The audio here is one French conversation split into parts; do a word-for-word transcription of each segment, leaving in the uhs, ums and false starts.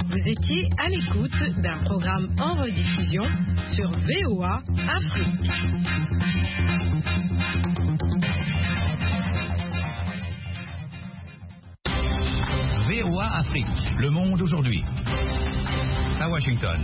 Vous étiez à l'écoute d'un programme en rediffusion sur V O A Afrique. V O A Afrique, le monde aujourd'hui. À Washington.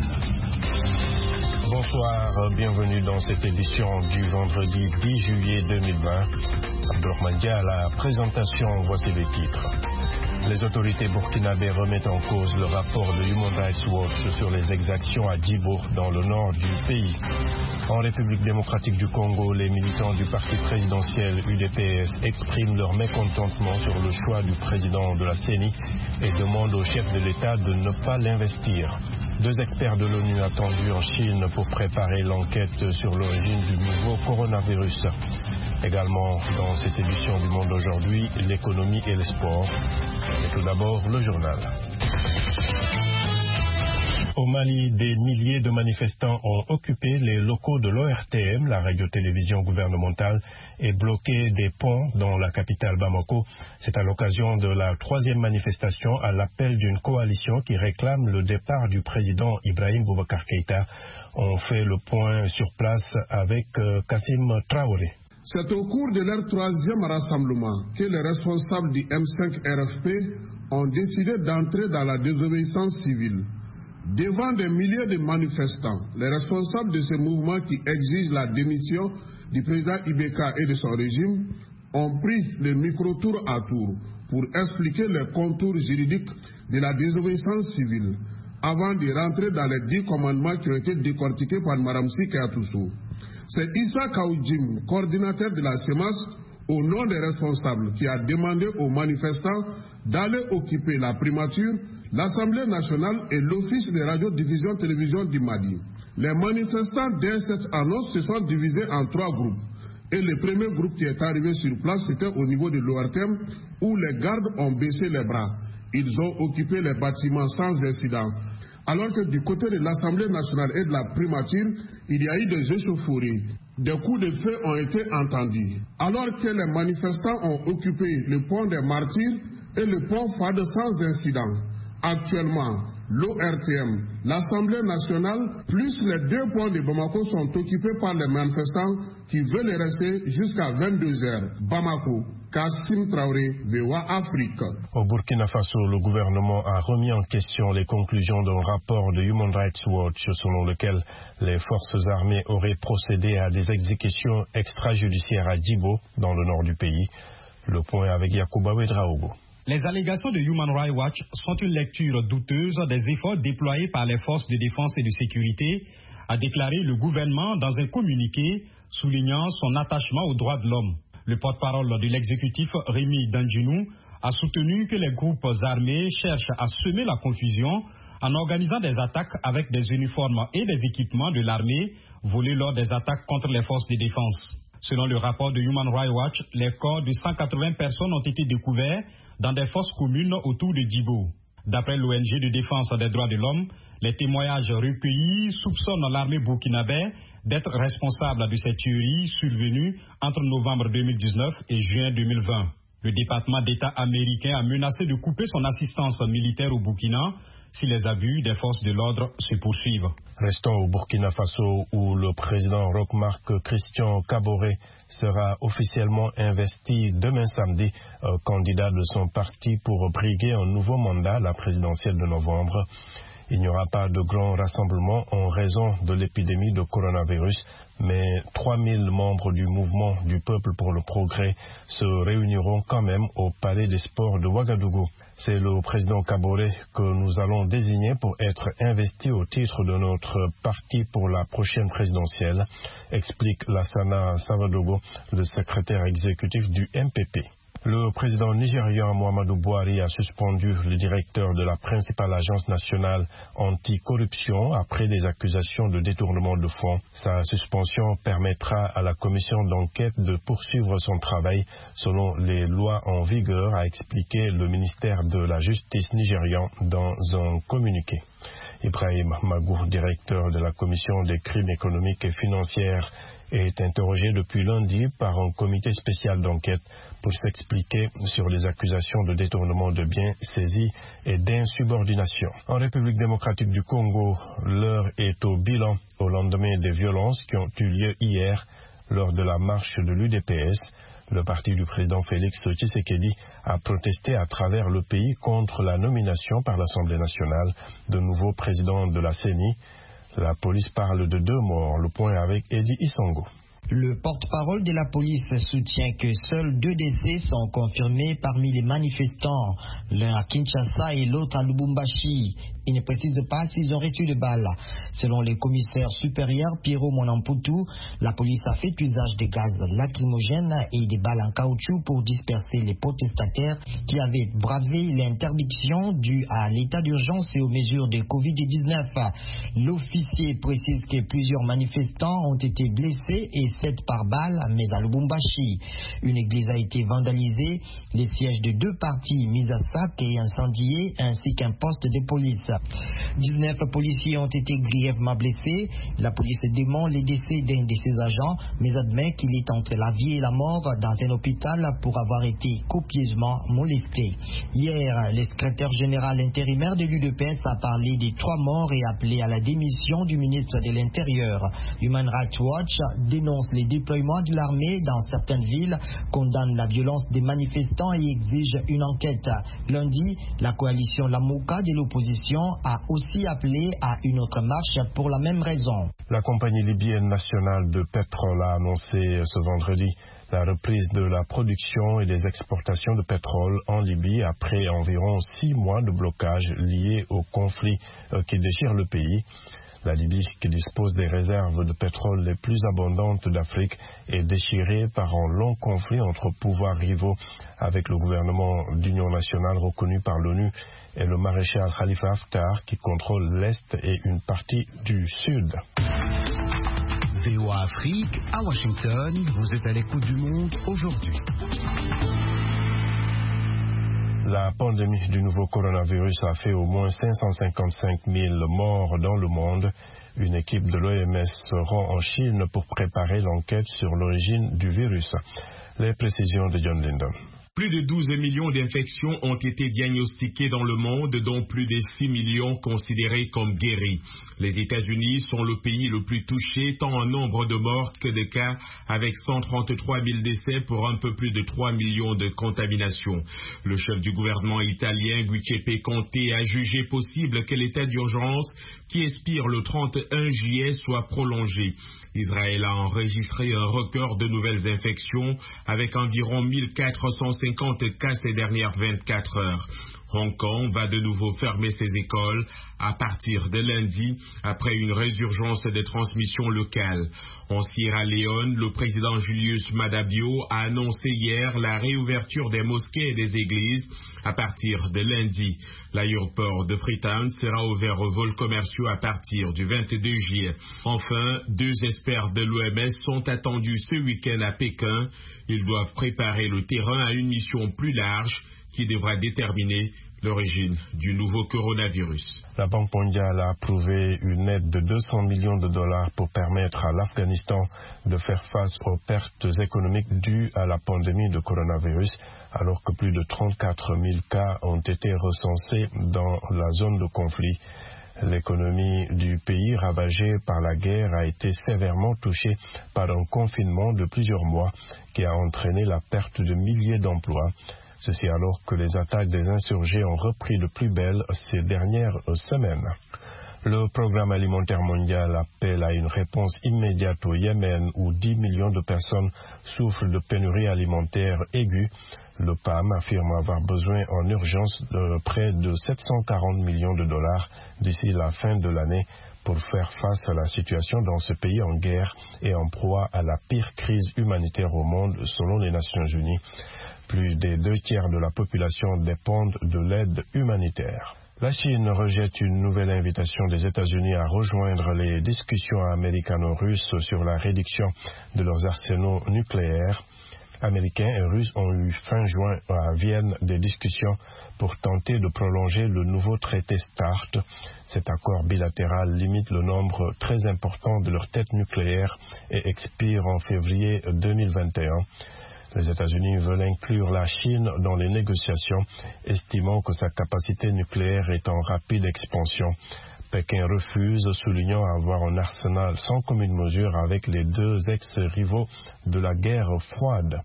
Bonsoir, bienvenue dans cette édition du vendredi dix juillet deux mille vingt. Abdourahmane Dia à la présentation, voici les titres. Les autorités burkinabées remettent en cause le rapport de Human Rights Watch sur les exactions à Djibo dans le nord du pays. En République démocratique du Congo, les militants du parti présidentiel U D P S expriment leur mécontentement sur le choix du président de la C E N I et demandent au chef de l'État de ne pas l'investir. Deux experts de l'ONU attendus en Chine pour préparer l'enquête sur l'origine du nouveau coronavirus. Également dans cette édition du Monde aujourd'hui, l'économie et le sport. Mais tout d'abord, le journal. Au Mali, des milliers de manifestants ont occupé les locaux de l'O R T M, la radio-télévision gouvernementale, et bloqué des ponts dans la capitale Bamako. C'est à l'occasion de la troisième manifestation à l'appel d'une coalition qui réclame le départ du président Ibrahim Boubacar Keïta. On fait le point sur place avec euh, Kassim Traoré. C'est au cours de leur troisième rassemblement que les responsables du M cinq R F P ont décidé d'entrer dans la désobéissance civile. Devant des milliers de manifestants, les responsables de ce mouvement qui exigent la démission du président Ibeka et de son régime ont pris le micro-tour à tour pour expliquer les contours juridiques de la désobéissance civile avant de rentrer dans les dix commandements qui ont été décortiqués par Mme Sika Atoussou. C'est Issa Kaoudjim, coordinateur de la C E M A S, au nom des responsables, qui a demandé aux manifestants d'aller occuper la primature, l'Assemblée nationale et l'Office de radio-diffusion-télévision du Mali. Les manifestants, dès cette annonce, se sont divisés en trois groupes. Et le premier groupe qui est arrivé sur place, c'était au niveau de l'O R T M, où les gardes ont baissé les bras. Ils ont occupé les bâtiments sans incident. Alors que du côté de l'Assemblée nationale et de la primature, il y a eu des échauffourées. Des coups de feu ont été entendus. Alors que les manifestants ont occupé le pont des Martyrs et le pont Fade sans incident. Actuellement, l'O R T M, l'Assemblée nationale, plus les deux ponts de Bamako sont occupés par les manifestants qui veulent rester jusqu'à vingt-deux heures. Bamako, Kassim Traoré, V O A Afrique. Au Burkina Faso, le gouvernement a remis en question les conclusions d'un rapport de Human Rights Watch selon lequel les forces armées auraient procédé à des exécutions extrajudiciaires à Djibo, dans le nord du pays. Le point avec Yacouba Ouedraogo. Les allégations de Human Rights Watch sont une lecture douteuse des efforts déployés par les forces de défense et de sécurité, a déclaré le gouvernement dans un communiqué soulignant son attachement aux droits de l'homme. Le porte-parole de l'exécutif, Rémi Danjinou, a soutenu que les groupes armés cherchent à semer la confusion en organisant des attaques avec des uniformes et des équipements de l'armée volés lors des attaques contre les forces de défense. Selon le rapport de Human Rights Watch, les corps de cent quatre-vingts personnes ont été découverts dans des fosses communes autour de Djibo. D'après l'O N G de défense des droits de l'homme, les témoignages recueillis soupçonnent l'armée burkinabé d'être responsable de ces tueries survenues entre novembre deux mille dix-neuf et juin deux mille vingt. Le département d'État américain a menacé de couper son assistance militaire au Burkina si les abus des forces de l'ordre se poursuivent. Restons au Burkina Faso où le président Roch-Marc Christian Kaboré sera officiellement investi demain samedi, euh, candidat de son parti pour briguer un nouveau mandat à la présidentielle de novembre. Il n'y aura pas de grand rassemblement en raison de l'épidémie de coronavirus, mais trois mille membres du mouvement du peuple pour le progrès se réuniront quand même au palais des sports de Ouagadougou. C'est le président Kaboré que nous allons désigner pour être investi au titre de notre parti pour la prochaine présidentielle, explique Lassana Savadogo, le secrétaire exécutif du M P P. Le président nigérian Muhammadu Buhari a suspendu le directeur de la principale agence nationale anticorruption après des accusations de détournement de fonds. Sa suspension permettra à la commission d'enquête de poursuivre son travail selon les lois en vigueur, a expliqué le ministère de la Justice nigérian dans un communiqué. Ibrahim Magou, directeur de la Commission des crimes économiques et financiers, est interrogé depuis lundi par un comité spécial d'enquête pour s'expliquer sur les accusations de détournement de biens saisis et d'insubordination. En République démocratique du Congo, l'heure est au bilan au lendemain des violences qui ont eu lieu hier lors de la marche de l'U D P S. Le parti du président Félix Tshisekedi a protesté à travers le pays contre la nomination par l'Assemblée nationale de nouveau président de la C E N I. La police parle de deux morts. Le point avec Eddie Isongo. Le porte-parole de la police soutient que seuls deux décès sont confirmés parmi les manifestants, l'un à Kinshasa et l'autre à Lubumbashi. Il ne précise pas s'ils ont reçu de balles. Selon le commissaire supérieur Piero Monamputu, la police a fait usage de gaz lacrymogènes et des balles en caoutchouc pour disperser les protestataires qui avaient bravé l'interdiction due à l'état d'urgence et aux mesures de covid dix-neuf. L'officier précise que plusieurs manifestants ont été blessés et sept par balle, mais à Lubumbashi. Une église a été vandalisée, les sièges de deux partis mis à sac et incendiés, ainsi qu'un poste de police. dix-neuf policiers ont été grièvement blessés. La police dément les décès d'un de ses agents, mais admet qu'il est entre la vie et la mort dans un hôpital pour avoir été copieusement molesté. Hier, le secrétaire général intérimaire de l'U D P S a parlé des trois morts et appelé à la démission du ministre de l'Intérieur. Human Rights Watch dénonce les déploiements de l'armée dans certaines villes, condamne la violence des manifestants et exige une enquête. Lundi, la coalition Lamouka de l'opposition a aussi appelé à une autre marche pour la même raison. La compagnie libyenne nationale de pétrole a annoncé ce vendredi la reprise de la production et des exportations de pétrole en Libye après environ six mois de blocage liés au conflit qui déchire le pays. La Libye, qui dispose des réserves de pétrole les plus abondantes d'Afrique, est déchirée par un long conflit entre pouvoirs rivaux avec le gouvernement d'union nationale reconnu par l'ONU et le maréchal Khalifa Haftar qui contrôle l'Est et une partie du Sud. V O A Afrique, à Washington, vous êtes à l'écoute du monde aujourd'hui. La pandémie du nouveau coronavirus a fait au moins cinq cent cinquante-cinq mille morts dans le monde. Une équipe de l'O M S se rend en Chine pour préparer l'enquête sur l'origine du virus. Les précisions de John Linden. Plus de douze millions d'infections ont été diagnostiquées dans le monde, dont plus de six millions considérés comme guéris. Les États-Unis sont le pays le plus touché, tant en nombre de morts que de cas, avec cent trente-trois mille décès pour un peu plus de trois millions de contaminations. Le chef du gouvernement italien, Giuseppe Conte, a jugé possible que l'état d'urgence, qui expire le trente et un juillet, soit prolongé. Israël a enregistré un record de nouvelles infections avec environ mille quatre cent cinquante cas ces dernières vingt-quatre heures. Hong Kong va de nouveau fermer ses écoles à partir de lundi après une résurgence des transmissions locales. En Sierra Leone, le président Julius Maada Bio a annoncé hier la réouverture des mosquées et des églises à partir de lundi. L'aéroport de Freetown sera ouvert aux vols commerciaux à partir du vingt-deux juillet. Enfin, deux experts de l'O M S sont attendus ce week-end à Pékin. Ils doivent préparer le terrain à une mission plus large qui devra déterminer l'origine du nouveau coronavirus. La Banque mondiale a approuvé une aide de deux cents millions de dollars pour permettre à l'Afghanistan de faire face aux pertes économiques dues à la pandémie de coronavirus, alors que plus de trente-quatre mille cas ont été recensés dans la zone de conflit. L'économie du pays ravagée par la guerre a été sévèrement touchée par un confinement de plusieurs mois qui a entraîné la perte de milliers d'emplois. Ceci alors que les attaques des insurgés ont repris de plus belle ces dernières semaines. Le programme alimentaire mondial appelle à une réponse immédiate au Yémen où dix millions de personnes souffrent de pénurie alimentaire aiguë. Le P A M affirme avoir besoin en urgence de près de sept cent quarante millions de dollars d'ici la fin de l'année pour faire face à la situation dans ce pays en guerre et en proie à la pire crise humanitaire au monde selon les Nations Unies. Plus des deux tiers de la population dépendent de l'aide humanitaire. La Chine rejette une nouvelle invitation des États-Unis à rejoindre les discussions américano-russes sur la réduction de leurs arsenaux nucléaires. américains et russes ont eu fin juin à Vienne des discussions pour tenter de prolonger le nouveau traité START. Cet accord bilatéral limite le nombre très important de leurs têtes nucléaires et expire en février deux mille vingt et un. Les États-Unis veulent inclure la Chine dans les négociations, estimant que sa capacité nucléaire est en rapide expansion. Pékin refuse, soulignant avoir un arsenal sans commune mesure avec les deux ex-rivaux de la guerre froide.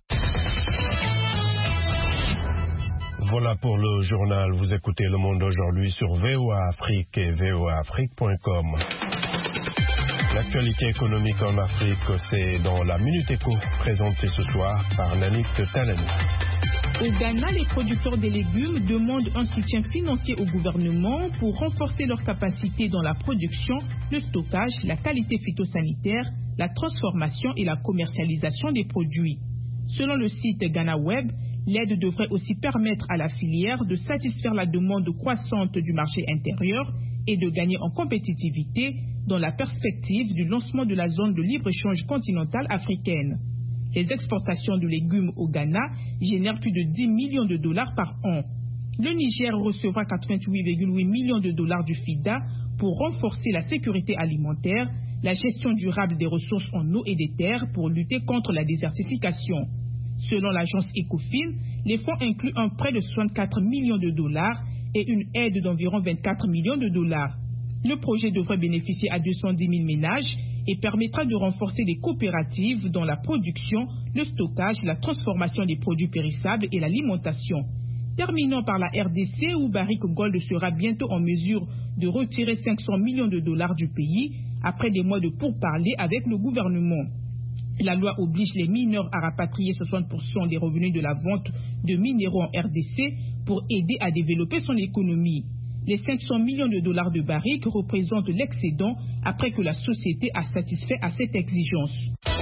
Voilà pour le journal. Vous écoutez Le Monde aujourd'hui sur V O A Afrique et V O A Afrique point com. L'actualité économique en Afrique, c'est dans la Minute Éco, présentée ce soir par Nanik Talani. Au Ghana, les producteurs de légumes demandent un soutien financier au gouvernement pour renforcer leur capacité dans la production, le stockage, la qualité phytosanitaire, la transformation et la commercialisation des produits. Selon le site Ghana Web, l'aide devrait aussi permettre à la filière de satisfaire la demande croissante du marché intérieur et de gagner en compétitivité dans la perspective du lancement de la zone de libre-échange continentale africaine. Les exportations de légumes au Ghana génèrent plus de dix millions de dollars par an. Le Niger recevra quatre-vingt-huit virgule huit millions de dollars du FIDA pour renforcer la sécurité alimentaire, la gestion durable des ressources en eau et des terres pour lutter contre la désertification. Selon l'agence Ecofin, les fonds incluent un prêt de soixante-quatre millions de dollars et une aide d'environ vingt-quatre millions de dollars. Le projet devrait bénéficier à deux cent dix mille ménages et permettra de renforcer les coopératives dans la production, le stockage, la transformation des produits périssables et l'alimentation. Terminons par la R D C où Barrick Gold sera bientôt en mesure de retirer cinq cents millions de dollars du pays après des mois de pourparlers avec le gouvernement. La loi oblige les mineurs à rapatrier soixante pour cent des revenus de la vente de minéraux en R D C pour aider à développer son économie. Les cinq cents millions de dollars de Barrick représentent l'excédent après que la société a satisfait à cette exigence.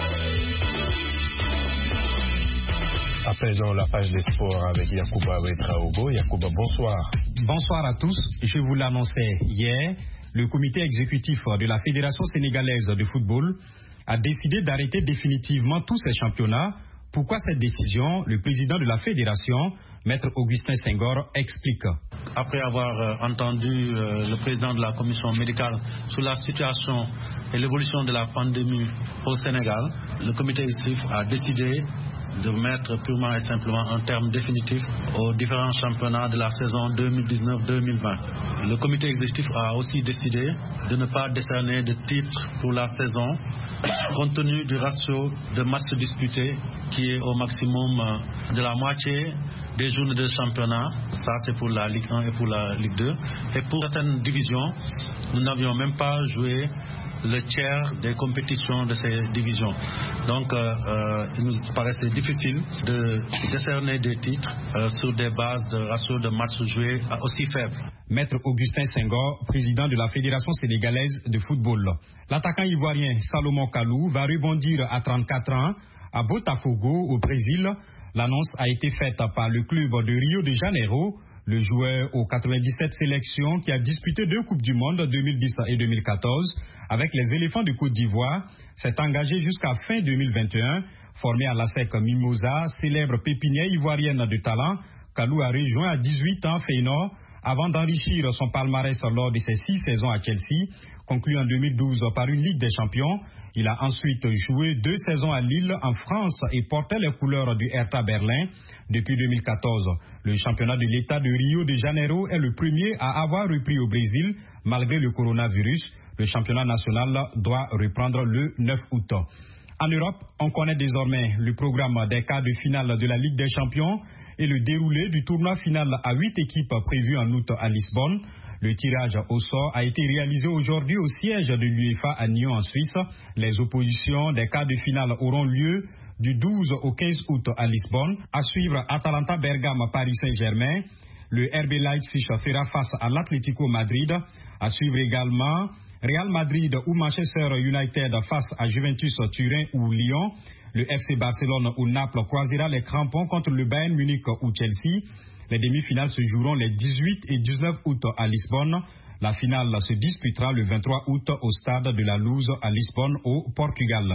À présent, la page des sports avec Yacouba Ouedraogo. Yacouba, bonsoir. Bonsoir à tous. Je vous l'annonçais hier, le comité exécutif de la Fédération sénégalaise de football a décidé d'arrêter définitivement tous ces championnats. Pourquoi cette décision? Le président de la fédération, Maître Augustin Senghor, explique. Après avoir euh, entendu euh, le président de la commission médicale sur la situation et l'évolution de la pandémie au Sénégal, le comité exécutif a décidé de mettre purement et simplement un terme définitif aux différents championnats de la saison deux mille dix-neuf deux mille vingt. Le comité exécutif a aussi décidé de ne pas décerner de titre pour la saison compte tenu du ratio de matchs disputés qui est au maximum de la moitié des journées de championnat. Ça, c'est pour la Ligue un et pour la Ligue deux. Et pour certaines divisions, nous n'avions même pas joué le tiers des compétitions de ces divisions. Donc, euh, euh, il nous paraissait difficile de décerner des titres euh, sur des bases de ratio de matchs joués aussi faibles. Maître Augustin Senghor, président de la Fédération sénégalaise de football. L'attaquant ivoirien Salomon Kalou va rebondir à trente-quatre ans à Botafogo, au Brésil. L'annonce a été faite par le club de Rio de Janeiro. Le joueur aux quatre-vingt-dix-sept sélections qui a disputé deux Coupes du Monde deux mille dix et deux mille quatorze avec les éléphants de Côte d'Ivoire s'est engagé jusqu'à fin deux mille vingt et un. Formé à la S E C Mimosa, célèbre pépinière ivoirienne de talent, Kalou a rejoint à dix-huit ans Feyenoord avant d'enrichir son palmarès lors de ses six saisons à Chelsea, conclu en deux mille douze par une Ligue des Champions. Il a ensuite joué deux saisons à Lille en France et portait les couleurs du Hertha Berlin. Depuis deux mille quatorze, le championnat de l'État de Rio de Janeiro est le premier à avoir repris au Brésil malgré le coronavirus. Le championnat national doit reprendre le neuf août. En Europe, on connaît désormais le programme des quarts de finale de la Ligue des Champions et le déroulé du tournoi final à huit équipes prévu en août à Lisbonne. Le tirage au sort a été réalisé aujourd'hui au siège de l'UEFA à Nyon en Suisse. Les oppositions des quarts de finale auront lieu du douze au quinze août à Lisbonne. À suivre Atalanta Bergame Paris Saint-Germain. Le R B Leipzig fera face à l'Atlético Madrid. À suivre également Real Madrid ou Manchester United face à Juventus Turin ou Lyon. Le F C Barcelone ou Naples croisera les crampons contre le Bayern Munich ou Chelsea. Les demi-finales se joueront les dix-huit et dix-neuf août à Lisbonne. La finale se disputera le vingt-trois août au stade de la Luz à Lisbonne au Portugal.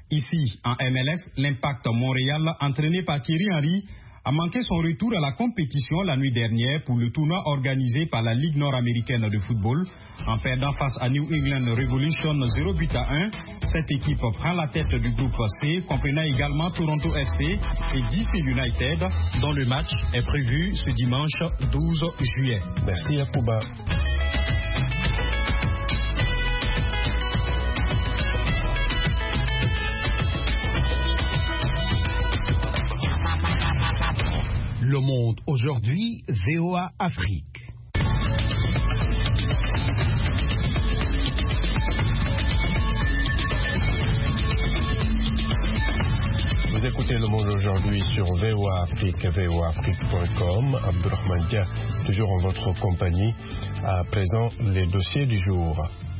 Ici, en M L S, l'Impact Montréal, entraîné par Thierry Henry, a manqué son retour à la compétition la nuit dernière pour le tournoi organisé par la Ligue nord-américaine de football. En perdant face à New England Revolution zéro but à un, cette équipe prend la tête du groupe C, comprenant également Toronto F C et D C United, dont le match est prévu ce dimanche douze juillet. Merci Yacouba. Le Monde aujourd'hui, V O A Afrique. Vous écoutez Le Monde aujourd'hui sur V O A Afrique, V O A Afrique point com. Abdourahmane Dia, toujours en votre compagnie. À présent, les dossiers du jour.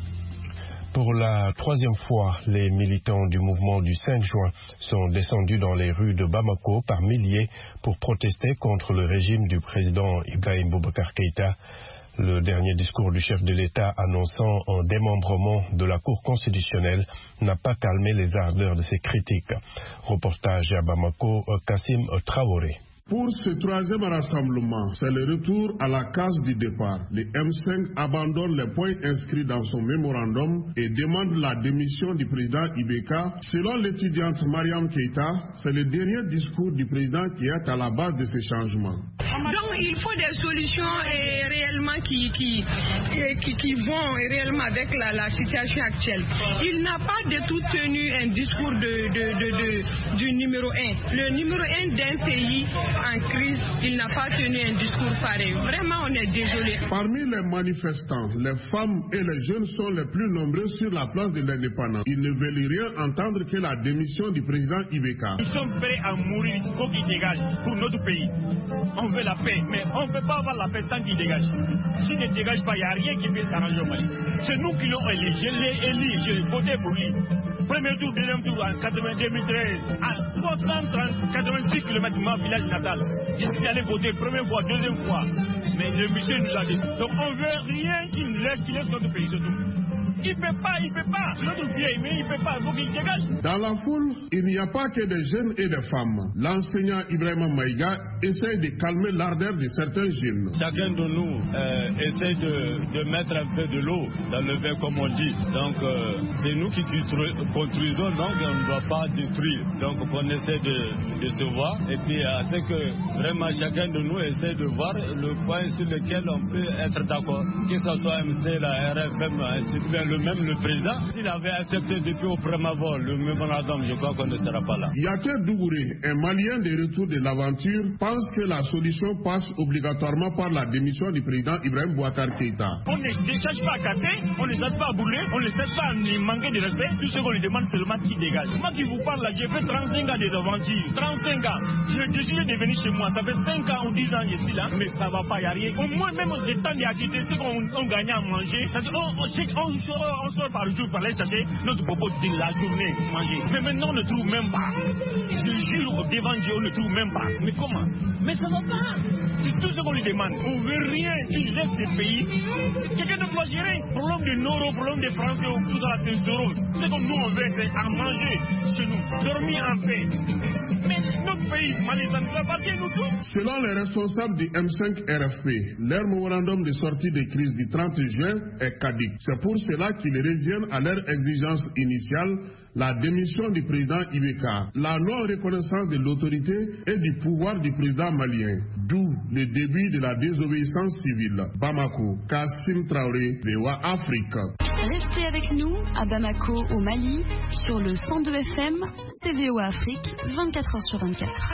Pour la troisième fois, les militants du mouvement du cinq juin sont descendus dans les rues de Bamako par milliers pour protester contre le régime du président Ibrahim Boubacar Keïta. Le dernier discours du chef de l'État annonçant un démembrement de la Cour constitutionnelle n'a pas calmé les ardeurs de ses critiques. Reportage à Bamako, Kassim Traoré. Pour ce troisième rassemblement, c'est le retour à la case du départ. Le M cinq abandonne les points inscrits dans son mémorandum et demande la démission du président Ibeka. Selon l'étudiante Mariam Keïta, c'est le dernier discours du président qui est à la base de ces changements. Donc il faut des solutions et réellement qui, qui, qui, qui vont réellement avec la, la situation actuelle. Il n'a pas du tout tenu un discours de, de, de, de, du numéro un. Le numéro un d'un pays en crise, il n'a pas tenu un discours pareil. Vraiment, on est désolé. Parmi les manifestants, les femmes et les jeunes sont les plus nombreux sur la place de l'indépendance. Ils ne veulent rien entendre que la démission du président Ibeka. Nous sommes prêts à mourir, il faut qu'il dégage pour notre pays. On veut la paix, mais on ne peut pas avoir la paix tant qu'il dégage. S'il ne dégage pas, il n'y a rien qui peut s'arranger au Mali. C'est nous qui l'avons élu. Je l'ai élu, j'ai voté pour lui. Premier tour, deuxième tour en deux mille treize, à trois cent quatre-vingt-six kilomètres de mon village natal. Je suis allé voter première fois, deuxième fois. Mais le monsieur nous a dit. Donc on ne veut rien qu'il nous laisse, qu'il laisse notre pays, c'est tout. Il ne peut pas, il ne peut pas. Notre vieille, mais il ne peut pas, il faut qu'il dégage. Dans la foule, il n'y a pas que des jeunes et des femmes. L'enseignant Ibrahim Maïga essaie de calmer l'ardeur de certains jeunes. Chacun de nous euh, essaie de, de mettre un peu de l'eau dans le verre, comme on dit. Donc, euh, c'est nous qui construisons, donc on ne doit pas détruire. Donc, on essaie de, de se voir. Et puis, euh, c'est que vraiment chacun de nous essaie de voir le point sur lequel on peut être d'accord. Que ce soit M C, la R F M, ainsi de suite. Le même le président, s'il avait accepté depuis au premier abord le mémorandum, je crois qu'on ne sera pas là. Yater Dougouré, un Malien de retour de l'aventure, pense que la solution passe obligatoirement par la démission du président Ibrahim Boubacar Keïta. On ne cherche pas à casser, on ne cherche pas à bouler, on ne cherche pas à manquer de respect. Tout ce qu'on lui demande, c'est le match qui dégage. Moi qui vous parle là, j'ai fait trente-cinq ans de aventures. trente-cinq ans. J'ai décidé de venir chez moi. Ça fait cinq ans ou dix ans je suis là, mais ça va pas, il n'y a rien. Au moins, même le temps d'activité, ce qu'on gagnait à manger, ça, on, on, on, on sort par le jour pour aller chercher notre propos de la journée manger. Mais maintenant on ne trouve même pas. Je jure devant Dieu, on ne trouve même pas. Mais comment? Mais ça va pas. C'est tout ce qu'on lui demande. On veut rien. Tu laisses des pays. Quelqu'un ne doit gérer. Problème de Noro, problème de Français, tout ça, c'est zéro. Ce que nous on veut, c'est à manger chez nous, dormir en paix. Mais notre pays, Mali, ça nous appartient nous tous. Selon les responsables du M cinq R F P, leur mémorandum de sortie de crise du trente juin est caduc. C'est pour cela qu'ils reviennent à leur exigence initiale, la démission du président Ibeka, la non-reconnaissance de l'autorité et du pouvoir du président malien, d'où le début de la désobéissance civile. Bamako, Kassim Traoré, V O A Afrique. Restez avec nous à Bamako, au Mali, sur le cent deux F M, c'est V O A Afrique, vingt-quatre heures sur vingt-quatre.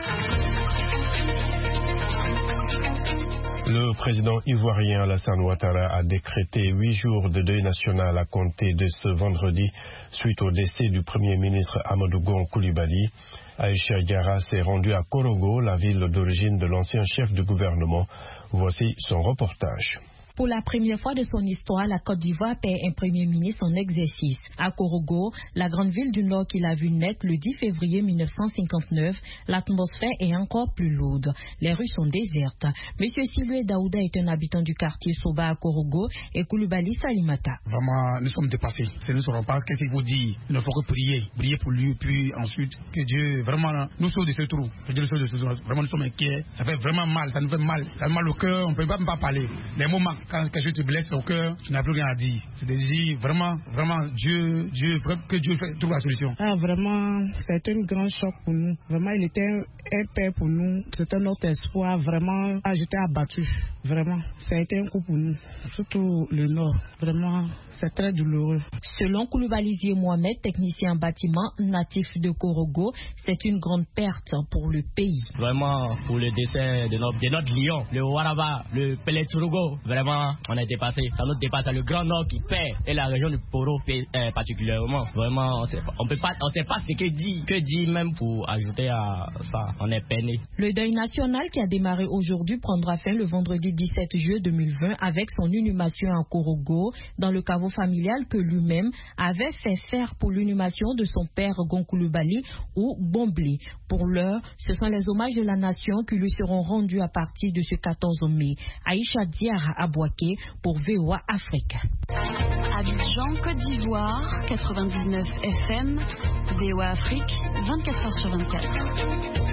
Le président ivoirien Alassane Ouattara a décrété huit jours de deuil national à compter de ce vendredi suite au décès du premier ministre Amadou Gon Coulibaly. Aïcha Diarra s'est rendue à Korogo, la ville d'origine de l'ancien chef de gouvernement. Voici son reportage. Pour la première fois de son histoire, la Côte d'Ivoire perd un premier ministre en exercice. À Korogo, la grande ville du Nord qu'il a vu naître le dix février mille neuf cent cinquante-neuf, l'atmosphère est encore plus lourde. Les rues sont désertes. Monsieur Silue Daouda est un habitant du quartier Soba à Korogo et Koulibaly Salimata. Vraiment, nous sommes dépassés. Si nous ne saurons pas qu'est-ce qu'il faut dire, il ne faut que prier. Prier pour lui, puis ensuite que Dieu vraiment nous sauve de ce trou. Que Dieu nous sauve de ce trou. Vraiment, nous sommes inquiets. Ça fait vraiment mal. Ça nous fait mal. Ça fait mal au cœur. On ne peut même pas parler. Les mots manquent. Quand quelque chose te blesse au cœur, tu n'as plus rien à dire. C'est de dire vraiment, vraiment, Dieu, Dieu, que Dieu trouve la solution. Ah, vraiment, c'est un grand choc pour nous. Vraiment, il était un, un père pour nous. C'était notre espoir. Vraiment, ah, j'étais abattu. Vraiment, ça a été un coup pour nous. Surtout le Nord. Vraiment, c'est très douloureux. Selon Koulibaly Mohamed, technicien en bâtiment natif de Korogo, c'est une grande perte pour le pays. Vraiment, pour le décès de notre, de notre lion, le Waraba, le Peletrugo, vraiment, on a dépassé. Ça nous dépasse, le Grand Nord qui perd et la région du Poro euh, particulièrement. Vraiment, on peut pas, on sait pas ce que dit, que dit même pour ajouter à ça. On est peiné. Le deuil national qui a démarré aujourd'hui prendra fin le vendredi dix-sept juillet deux mille vingt avec son inhumation à Korogo dans le caveau familial que lui-même avait fait faire pour l'inhumation de son père Gonkouloubali ou Bomblé. Pour l'heure, ce sont les hommages de la nation qui lui seront rendus à partir de ce quatorze mai. Aïcha Diarra Abouaké pour V O A Afrique. Abidjan, Côte d'Ivoire, quatre-vingt-dix-neuf F M, V O A Afrique, vingt-quatre heures sur vingt-quatre.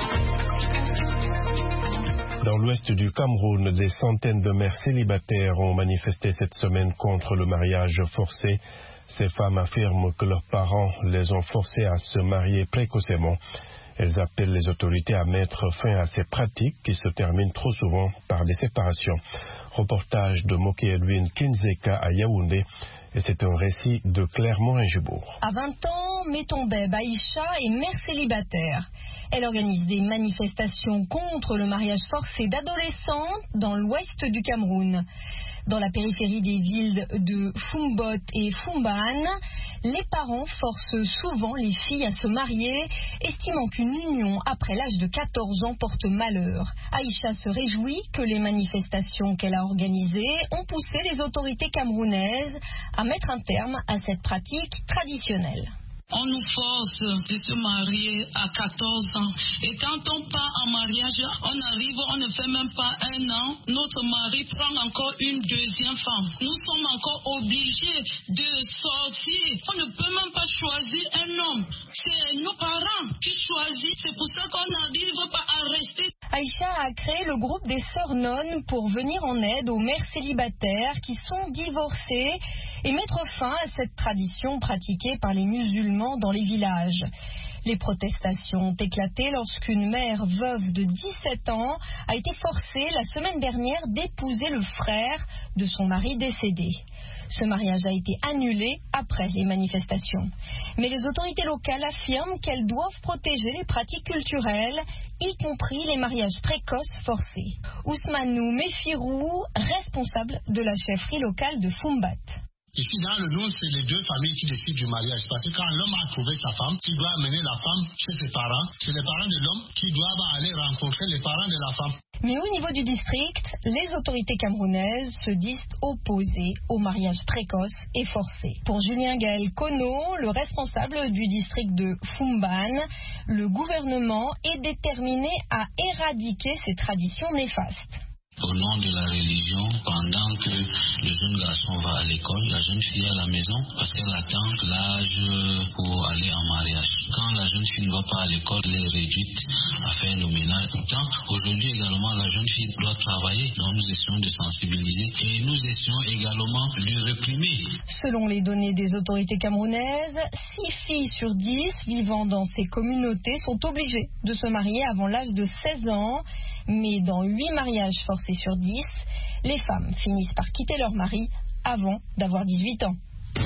Dans l'ouest du Cameroun, des centaines de mères célibataires ont manifesté cette semaine contre le mariage forcé. Ces femmes affirment que leurs parents les ont forcées à se marier précocement. Elles appellent les autorités à mettre fin à ces pratiques qui se terminent trop souvent par des séparations. Reportage de Moké Edwin Kinzeka à Yaoundé. Et c'est un récit de Clermont-Ingibourg. À vingt ans, Metombeb Aïcha est mère célibataire. Elle organise des manifestations contre le mariage forcé d'adolescents dans l'ouest du Cameroun. Dans la périphérie des villes de Fumbot et Fumban, les parents forcent souvent les filles à se marier, estimant qu'une union après l'âge de quatorze ans porte malheur. Aïcha se réjouit que les manifestations qu'elle a organisées ont poussé les autorités camerounaises à mettre un terme à cette pratique traditionnelle. On nous force de se marier à quatorze ans. Et quand on part en mariage, on arrive, on ne fait même pas un an. Notre mari prend encore une deuxième femme. Nous sommes encore obligés de sortir. On ne peut même pas choisir un homme. C'est nos parents qui choisissent. C'est pour ça qu'on n'arrive pas à rester. Aïcha a créé le groupe des Sœurs Nonnes pour venir en aide aux mères célibataires qui sont divorcées et mettre fin à cette tradition pratiquée par les musulmans dans les villages. Les protestations ont éclaté lorsqu'une mère veuve de dix-sept ans a été forcée la semaine dernière d'épouser le frère de son mari décédé. Ce mariage a été annulé après les manifestations. Mais les autorités locales affirment qu'elles doivent protéger les pratiques culturelles, y compris les mariages précoces forcés. Ousmanou Mefirou, responsable de la chefferie locale de Fumbat. Ici, dans le Nord, c'est les deux familles qui décident du mariage. Parce que quand l'homme a trouvé sa femme, il doit amener la femme chez ses parents. C'est les parents de l'homme qui doivent aller rencontrer les parents de la femme. Mais au niveau du district, les autorités camerounaises se disent opposées au mariage précoce et forcé. Pour Julien Gaël Kono, le responsable du district de Fumban, le gouvernement est déterminé à éradiquer ces traditions néfastes. Au nom de la religion, pendant que le jeune garçon va à l'école, la jeune fille est à la maison parce qu'elle attend l'âge pour aller en mariage. Quand la jeune fille ne va pas à l'école, elle est réduite à faire le ménage. Pourtant, aujourd'hui également, la jeune fille doit travailler. Donc nous essayons de sensibiliser et nous essayons également de réprimer. Selon les données des autorités camerounaises, six filles sur dix vivant dans ces communautés sont obligées de se marier avant l'âge de seize ans. Mais dans huit mariages forcés sur dix, les femmes finissent par quitter leur mari avant d'avoir dix-huit ans.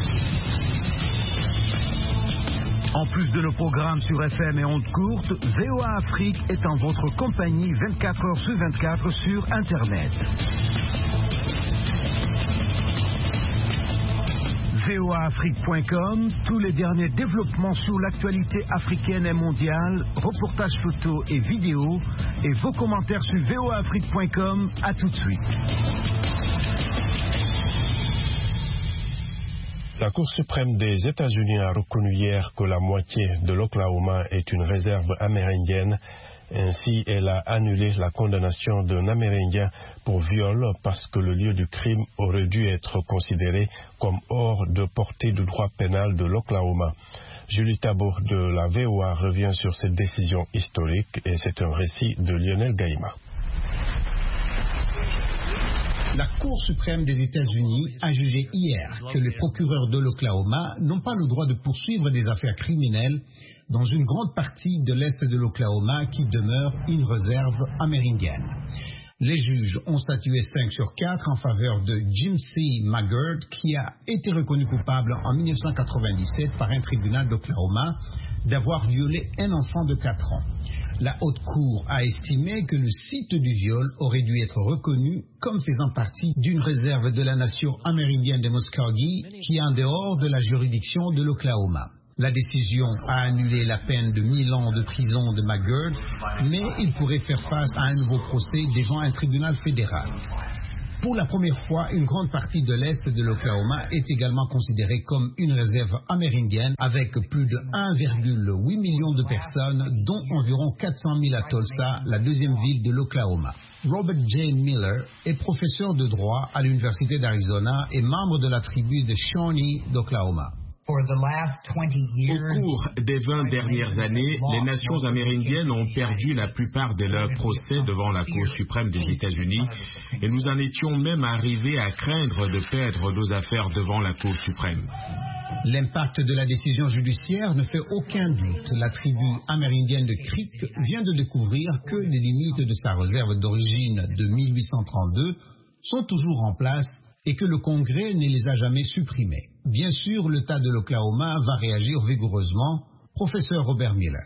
En plus de nos programmes sur F M et ondes courtes, V O A Afrique est en votre compagnie vingt-quatre heures sur vingt-quatre sur Internet. V O A Afrique point com, tous les derniers développements sur l'actualité africaine et mondiale, reportages photos et vidéos, et vos commentaires sur V O A Afrique point com. À tout de suite. La Cour suprême des États-Unis a reconnu hier que la moitié de l'Oklahoma est une réserve amérindienne. Ainsi, elle a annulé la condamnation d'un Amérindien pour viol parce que le lieu du crime aurait dû être considéré comme hors de portée du droit pénal de l'Oklahoma. Julie Tabour de la V O A revient sur cette décision historique et c'est un récit de Lionel Gaïma. La Cour suprême des États-Unis a jugé hier que les procureurs de l'Oklahoma n'ont pas le droit de poursuivre des affaires criminelles dans une grande partie de l'est de l'Oklahoma qui demeure une réserve amérindienne. Les juges ont statué cinq sur quatre en faveur de Jim C. Maggard qui a été reconnu coupable en mille neuf cent quatre-vingt-dix-sept par un tribunal d'Oklahoma d'avoir violé un enfant de quatre ans. La Haute Cour a estimé que le site du viol aurait dû être reconnu comme faisant partie d'une réserve de la nation amérindienne de Muskogee qui est en dehors de la juridiction de l'Oklahoma. La décision a annulé la peine de mille ans de prison de Maggard, mais il pourrait faire face à un nouveau procès devant un tribunal fédéral. Pour la première fois, une grande partie de l'Est de l'Oklahoma est également considérée comme une réserve amérindienne avec plus de un virgule huit million de personnes, dont environ quatre cent mille à Tulsa, la deuxième ville de l'Oklahoma. Robert J. Miller est professeur de droit à l'Université d'Arizona et membre de la tribu de Shawnee d'Oklahoma. Au cours des vingt dernières années, les nations amérindiennes ont perdu la plupart de leurs procès devant la Cour suprême des États-Unis et nous en étions même arrivés à craindre de perdre nos affaires devant la Cour suprême. L'impact de la décision judiciaire ne fait aucun doute. La tribu amérindienne de Creek vient de découvrir que les limites de sa réserve d'origine de mille huit cent trente-deux sont toujours en place et que le Congrès ne les a jamais supprimés. Bien sûr, l'État de l'Oklahoma va réagir vigoureusement. Professeur Robert Miller.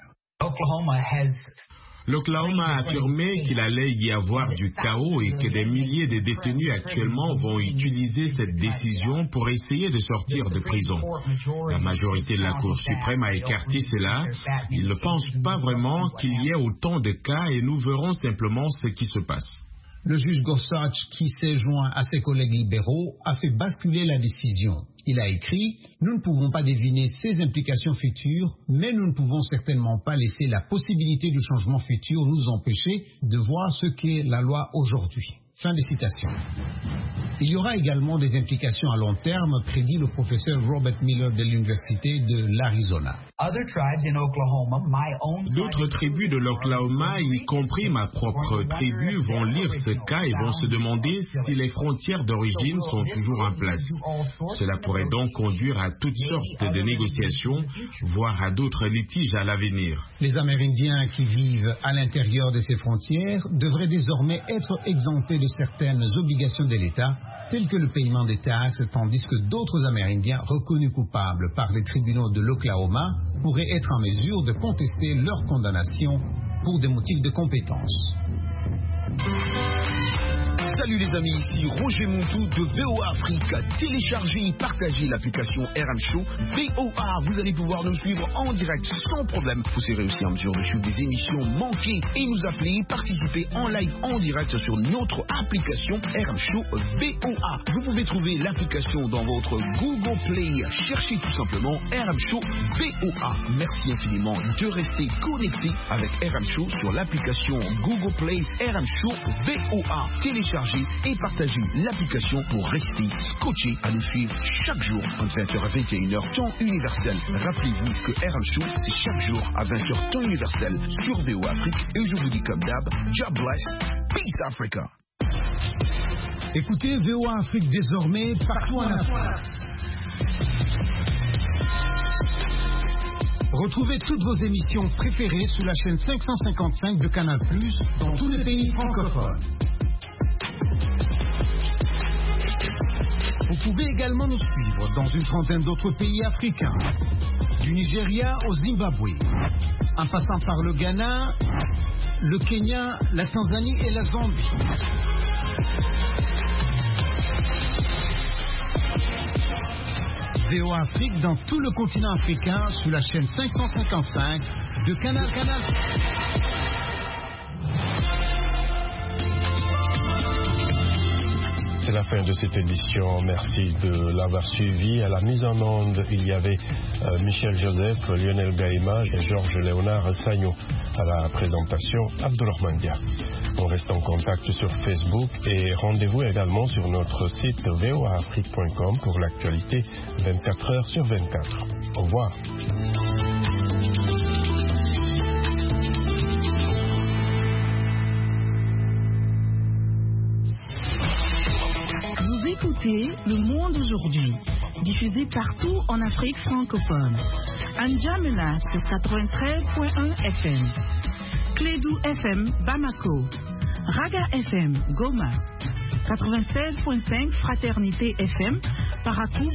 L'Oklahoma a affirmé qu'il allait y avoir du chaos et que des milliers de détenus actuellement vont utiliser cette décision pour essayer de sortir de prison. La majorité de la Cour suprême a écarté cela. Ils ne pensent pas vraiment qu'il y ait autant de cas et nous verrons simplement ce qui se passe. Le juge Gorsuch, qui s'est joint à ses collègues libéraux, a fait basculer la décision. Il a écrit « Nous ne pouvons pas deviner ses implications futures, mais nous ne pouvons certainement pas laisser la possibilité du changement futur nous empêcher de voir ce qu'est la loi aujourd'hui. » Fin de citation. Il y aura également des implications à long terme, prédit le professeur Robert Miller de l'Université de l'Arizona. D'autres tribus de l'Oklahoma, y compris ma propre tribu, vont lire ce cas et vont se demander si les frontières d'origine sont toujours en place. Cela pourrait donc conduire à toutes sortes de négociations, voire à d'autres litiges à l'avenir. Les Amérindiens qui vivent à l'intérieur de ces frontières devraient désormais être exemptés de certaines obligations de l'État, telles que le paiement des taxes, tandis que d'autres Amérindiens reconnus coupables par les tribunaux de l'Oklahoma pourraient être en mesure de contester leur condamnation pour des motifs de compétence. Salut les amis, ici Roger Montou de V O A Afrique. Téléchargez et partagez l'application R M Show V O A. Vous allez pouvoir nous suivre en direct sans problème. Vous serez aussi en mesure de suivre des émissions manquées et nous appeler, participer en live en direct sur notre application R M Show V O A. Vous pouvez trouver l'application dans votre Google Play. Cherchez tout simplement R M Show V O A. Merci infiniment de rester connecté avec R M Show sur l'application Google Play R M Show V O A. Téléchargez et partagez l'application pour rester scotché à nous suivre chaque jour entre vingt heures à vingt et une heures temps universel. Rappelez-vous que R M Show c'est chaque jour à vingt heures temps universel sur V O A Afrique et je vous dis comme d'hab, God bless, Peace Africa. Écoutez V O A Afrique désormais partout en Afrique. Retrouvez toutes vos émissions préférées sur la chaîne cinq cent cinquante-cinq de Canal plus, dans tous les pays francophones. Vous pouvez également nous suivre dans une trentaine d'autres pays africains, du Nigeria au Zimbabwe, en passant par le Ghana, le Kenya, la Tanzanie et la Zambie. V O A Afrique dans tout le continent africain sur la chaîne cinq cent cinquante-cinq de Canal Canal. C'est la fin de cette édition. Merci de l'avoir suivi. À la mise en onde, il y avait euh, Michel Joseph, Lionel Gaïma et Georges Léonard Sagno. À la présentation, Abdourahmane Dia. On reste en contact sur Facebook et rendez-vous également sur notre site v o a afrique point com pour l'actualité vingt-quatre heures sur vingt-quatre. Au revoir. Vous écoutez Le Monde aujourd'hui, diffusé partout en Afrique francophone. N'Djamena sur quatre-vingt-treize point un F M. Clédou F M Bamako. Raga F M Goma. quatre-vingt-seize point cinq Fraternité F M Parakou